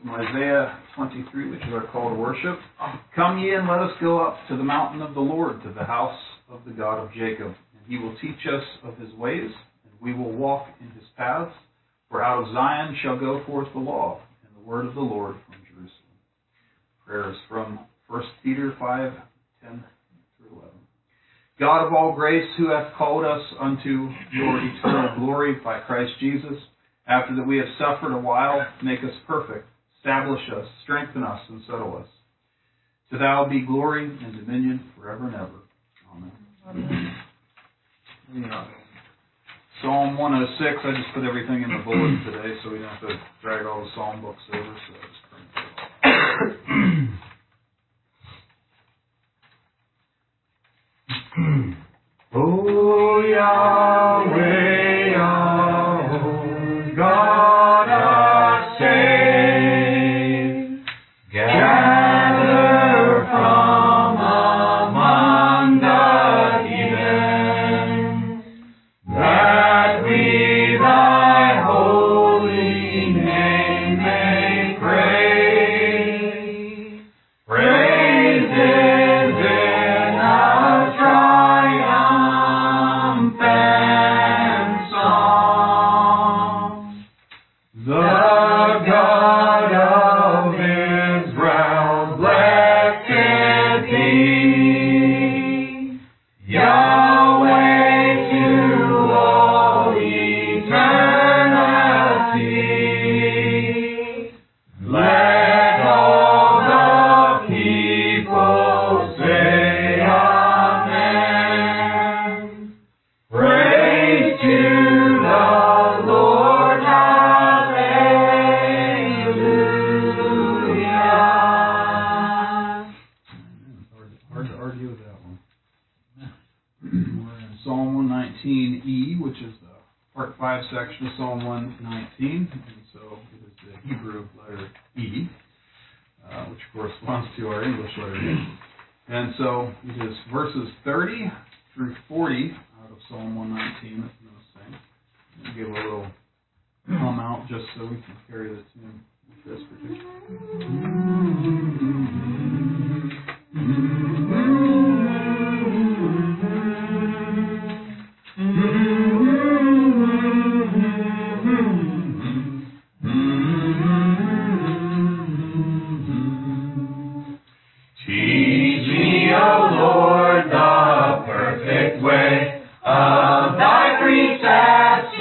from Isaiah 23, which is our call to worship. Come ye and let us go up to the mountain of the Lord, to the house of the God of Jacob. And he will teach us of his ways, and we will walk in his paths. For out of Zion shall go forth the law, and the word of the Lord from Jerusalem. Prayers from 1 Peter 5, 10 through 11. God of all grace, who hath called us unto your eternal glory by Christ Jesus, after that we have suffered a while, make us perfect, establish us, strengthen us, and settle us. To thou be glory and dominion forever and ever. Amen. Amen. Psalm 106, I just put everything in the bulletin today so we don't have to drag all the psalm books over, so I just print it all. O Yahweh, Yahweh, God of save, gather from among the heathens, that we thy holy name may praise. Praises in a triumphant song. The God of Israel, blessed be, Yahweh to all eternity. Let all the people say amen. Praise to the Lord, hallelujah. Hard to argue with that one. We're in Psalm 119E, which is the Part 5 section of Psalm 119, and so it is the Hebrew letter E, which corresponds to our English letter E. And so it is verses 30 through 40 out of Psalm 119 that I'm going to sing. I'll give a little hum out just so we can carry the tune with this particular. Teach me, O Lord, the perfect way of thy precepts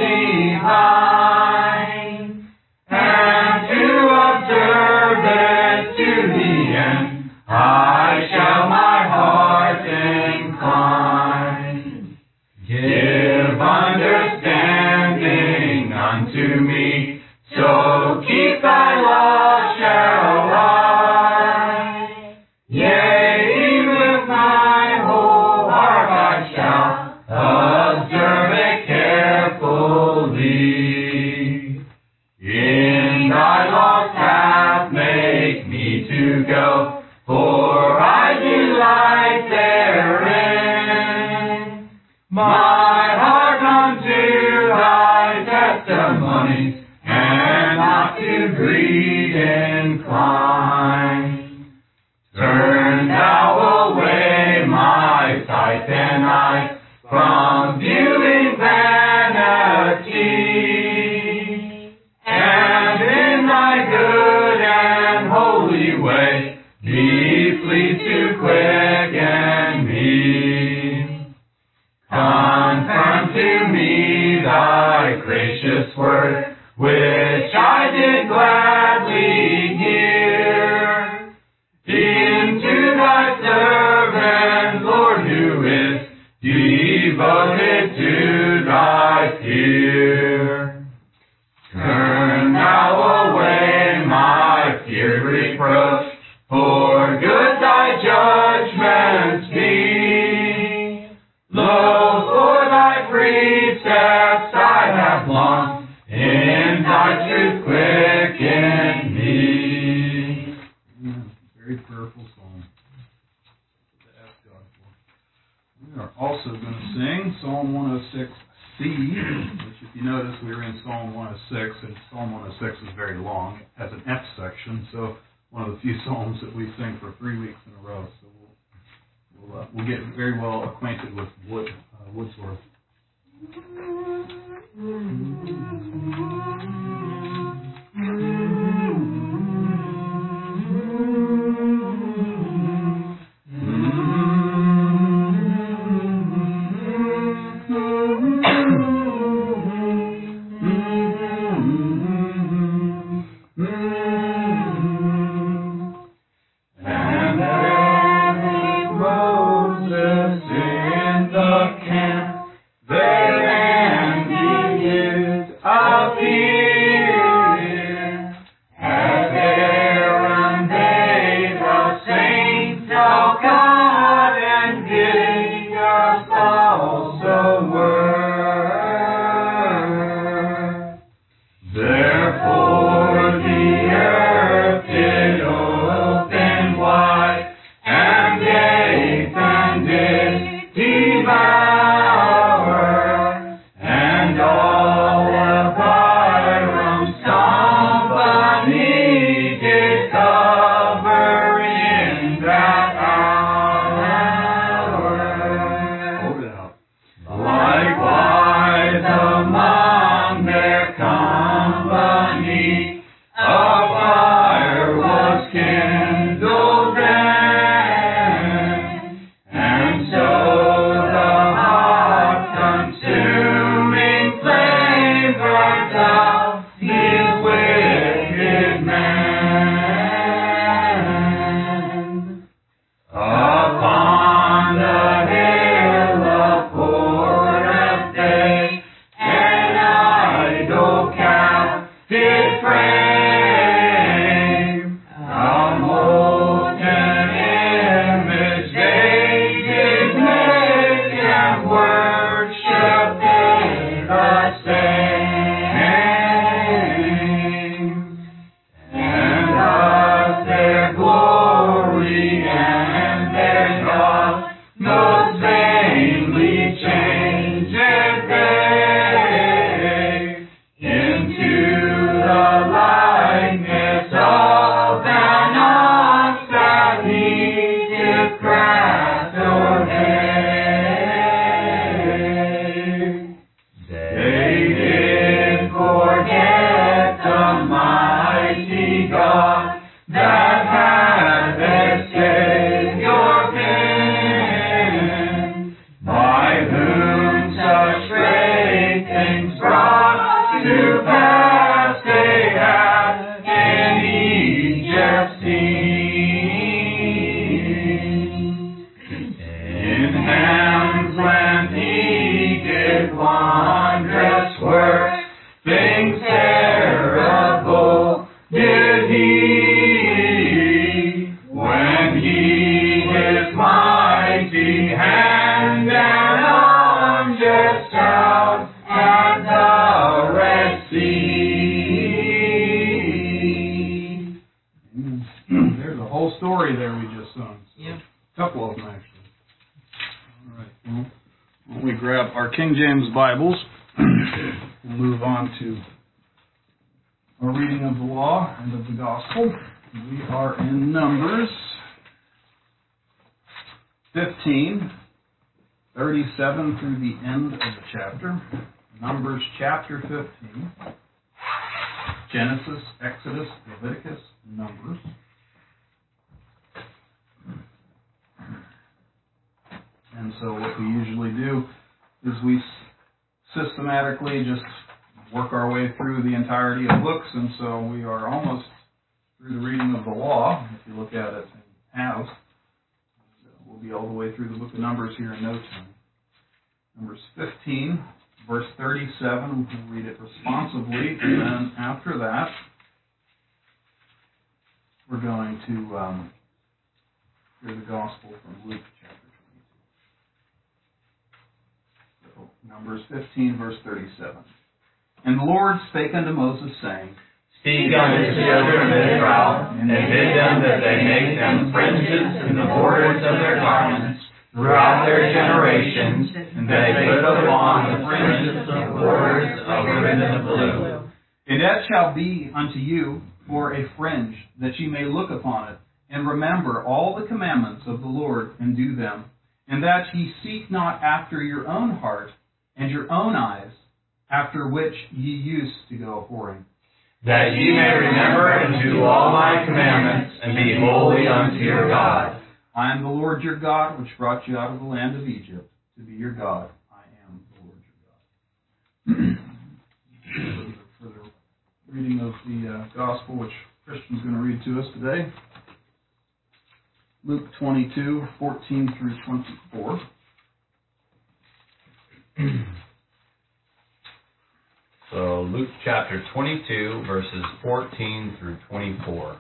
divine, and to observe it to the end, I shall my heart incline. Give understanding unto me, so keep thy law shall I. Yea, with my whole heart I shall observe it carefully. In thy law's path make me to go, for I delight therein. My heart unto thy testimonies, and not to greed incline. Turn thou away my sight and eyes from viewing vanity, and in thy good and holy way be pleased to quicken me. Confirm to me thy gracious word, which I did gladly hear. Into thy servant, Lord, who is devoted to thy fear. Turn thou away my feared reproach, for good thy judgments be. Lo, for thy precepts I have longed, in thy truth quicken me. Very prayerful psalm to ask God for. We are also going to sing Psalm 106C, C, which if you notice we were in Psalm 106, and Psalm 106 is very long. It has an F section, so one of the few psalms that we sing for 3 weeks in a row. So we'll get very well acquainted with Wordsworth. King James Bibles. We'll move on to our reading of the law and of the gospel. We are in Numbers 15, 37 through the end of the chapter. Numbers chapter 15. Genesis, Exodus, Leviticus, Numbers. And so what we usually do is we systematically just work our way through the entirety of books, and so we are almost through the reading of the law. If you look at it in halves, we'll be all the way through the book of Numbers here in no time. Numbers 15, verse 37, we'll read it responsively, and then after that, we're going to hear the gospel from Luke chapter 22. So, Numbers 15, verse 37. And the Lord spake unto Moses, saying, Speak unto the children of Israel, and bid them that they make them fringes in the borders of their garments, throughout their generations, and they put upon the fringes of borders of ribbon of blue. And that shall be unto you for a fringe, that ye may look upon it, and remember all the commandments of the Lord, and do them, and that ye seek not after your own heart and your own eyes, after which ye used to go a-whoring. That ye may remember and do all my commandments, and be holy unto your God. I am the Lord your God, which brought you out of the land of Egypt, to be your God. I am the Lord your God. For the reading of the Gospel, which Christian's going to read to us today. Luke 22, 14 through 24. So Luke chapter 22, verses 14 through 24.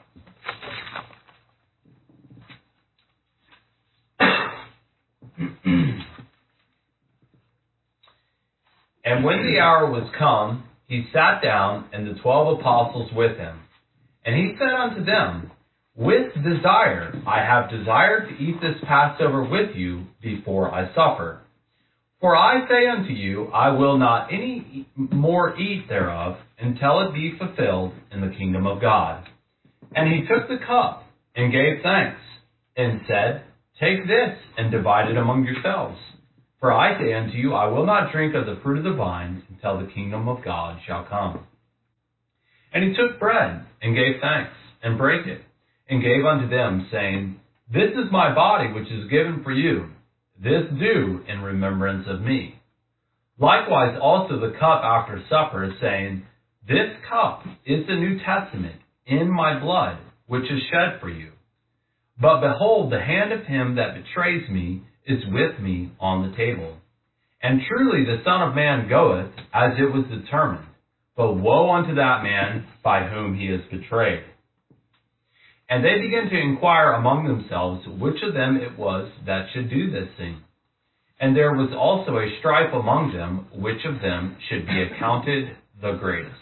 And when the hour was come, he sat down, and the 12 apostles with him. And he said unto them, With desire I have desired to eat this Passover with you before I suffer. For I say unto you, I will not any more eat thereof, until it be fulfilled in the kingdom of God. And he took the cup, and gave thanks, and said, Take this, and divide it among yourselves. For I say unto you, I will not drink of the fruit of the vine, until the kingdom of God shall come. And he took bread, and gave thanks, and brake it, and gave unto them, saying, This is my body, which is given for you. This do in remembrance of me. Likewise also the cup after supper, saying, This cup is the New Testament in my blood, which is shed for you. But behold, the hand of him that betrays me is with me on the table. And truly the Son of Man goeth, as it was determined. But woe unto that man by whom he is betrayed. And they began to inquire among themselves which of them it was that should do this thing. And there was also a strife among them, which of them should be accounted the greatest.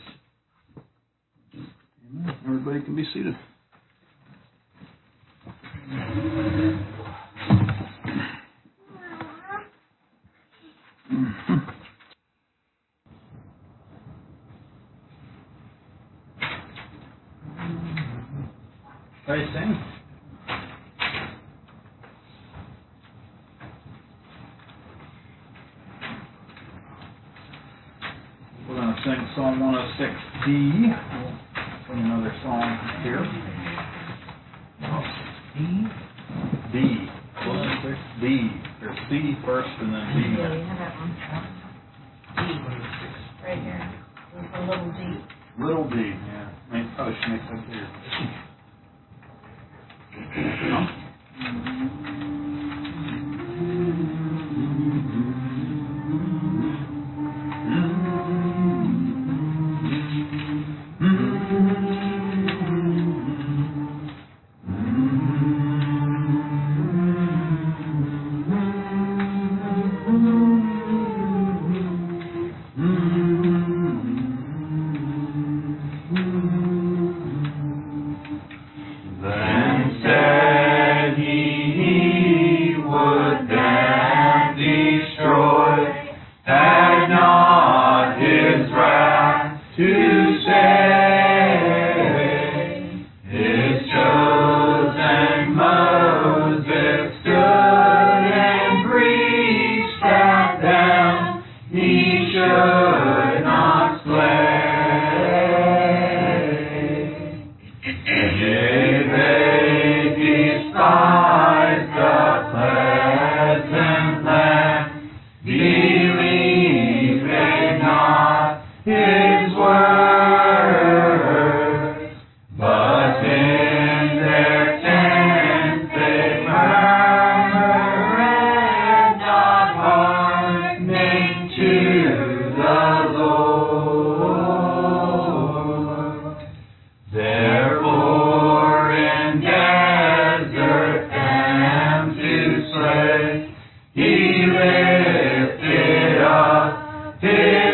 Amen. Everybody can be seated. Guys, sing. We're going to sing Psalm 106D. We'll sing another song here. D. 106D. There's C first and then D. Yeah, you have that one. D. Right here. There's a little D. Little D, yeah. Maybe probably should make that bigger.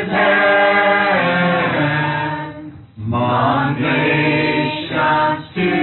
Nations to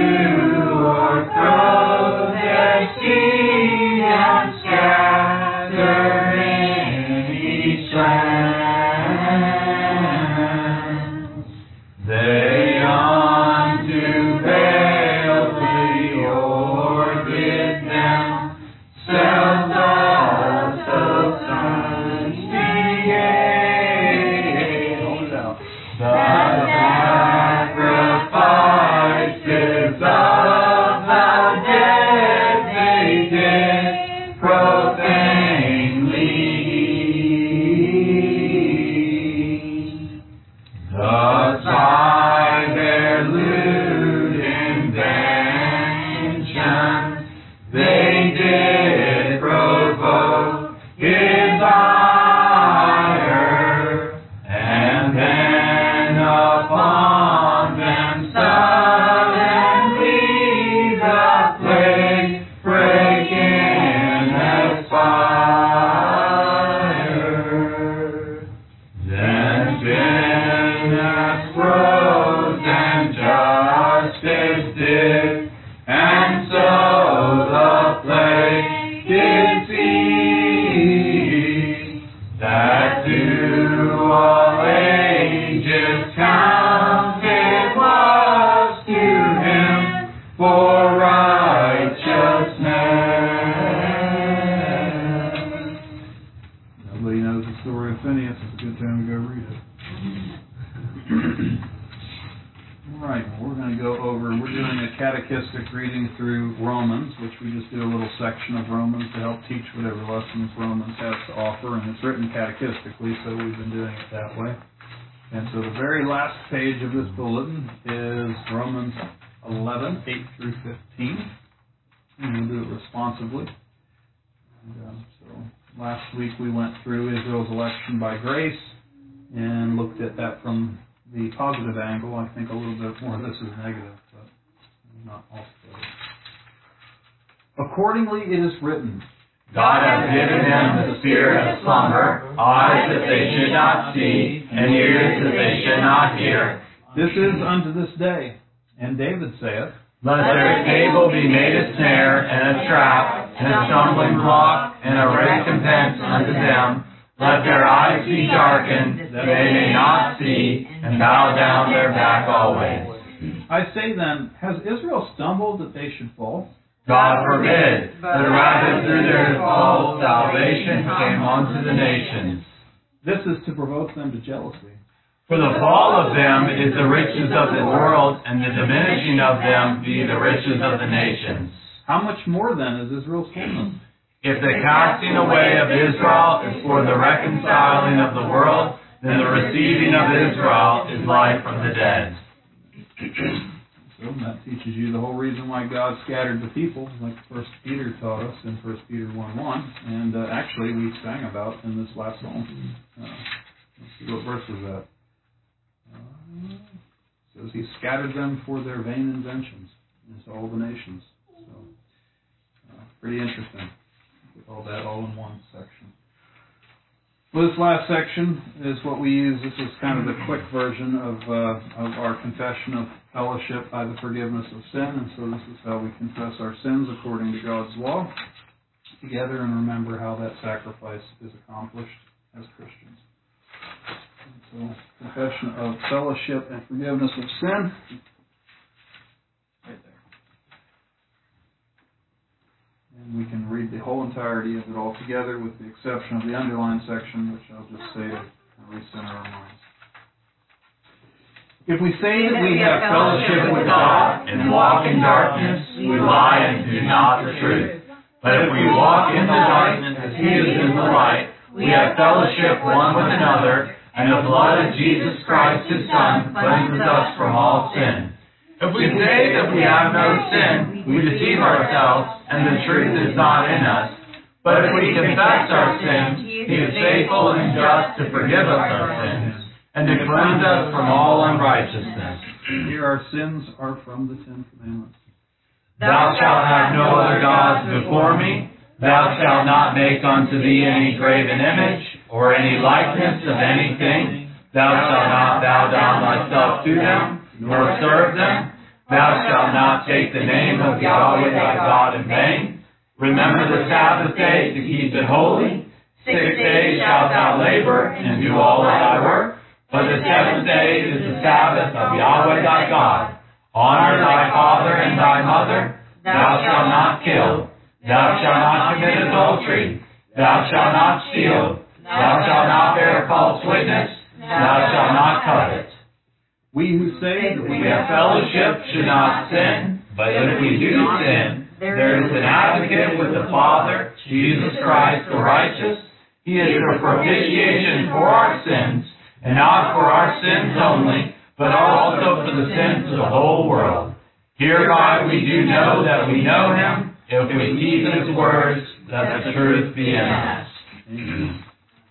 did, and so the plague did cease, that to all ages counted was to him for righteousness. Nobody knows the story of Phineas. It's a good time to go read it. All right, we're going to go over, we're doing a catechistic reading through Romans, which we just do a little section of Romans to help teach whatever lessons Romans has to offer, and it's written catechistically, so we've been doing it that way. And so the very last page of this bulletin is Romans 11, 8 through 15, and we'll do it responsibly. And, so last week we went through Israel's election by grace and looked at that from the positive angle. I think a little bit more of this is negative, but not altogether. Accordingly, it is written, God hath given them the spirit of slumber, eyes that they should not see, and ears that they should not hear. This is unto this day. And David saith, Let their table be made a snare, and a trap, and a stumbling block, and a recompense unto them. Let their eyes be darkened, that they may not see, and bow down their back always. I say then, has Israel stumbled that they should fall? God forbid, but rather through their fall salvation came unto the nations. This is to provoke them to jealousy. For the fall of them is the riches of the world, and the diminishing of them be the riches of the nations. How much more then is Israel's fullness? If the casting away of Israel is for the reconciling of the world, then the receiving of Israel is life from the dead. So that teaches you the whole reason why God scattered the people, like 1 Peter taught us in 1 Peter 1:1, and actually we sang about in this last psalm. Let's see what verse is that. It says he scattered them for their vain inventions into all the nations. So pretty interesting. All that all in one section. Well, this last section is what we use. This is kind of the quick version of our confession of fellowship by the forgiveness of sin. And so this is how we confess our sins according to God's law together and remember how that sacrifice is accomplished as Christians. And so confession of fellowship and forgiveness of sin. Right there. And we can read the whole entirety of it all together with the exception of the underlined section, which I'll just say to recenter our minds. If we say that we have Fellowship with God and walk in darkness, we lie and do not the truth. But if we walk in the darkness as He is in the light, we have fellowship one with another, and the blood of Jesus Christ, His Son, cleanses us from all sin. If we say that we have no sin, we deceive ourselves, and the truth is not in us. But if we confess our sins, He is faithful and just to forgive us our sins, and to cleanse us from all unrighteousness. Here our sins are from the Ten Commandments. Thou shalt have no other gods before me. Thou shalt not make unto thee any graven image, or any likeness of anything. Thou shalt not bow down thyself to them, nor serve them. Thou shalt not take the name of Yahweh thy God in vain. Remember the Sabbath day to keep it holy. 6 days shalt thou labor and do all thy work. But the 7th day is the Sabbath of Yahweh thy God. Honor thy father and thy mother. Thou shalt not kill. Thou shalt not commit adultery. Thou shalt not steal. Thou shalt not bear false witness. Thou shalt not covet. We who say that We have fellowship should not sin, but if we do sin, there is an advocate with the Father, Jesus Christ the righteous. He is the propitiation for our sins, and not for our sins only, but also for the sins of the whole world. Hereby we do know that we know Him, if we keep His words, that the truth be in us. Amen.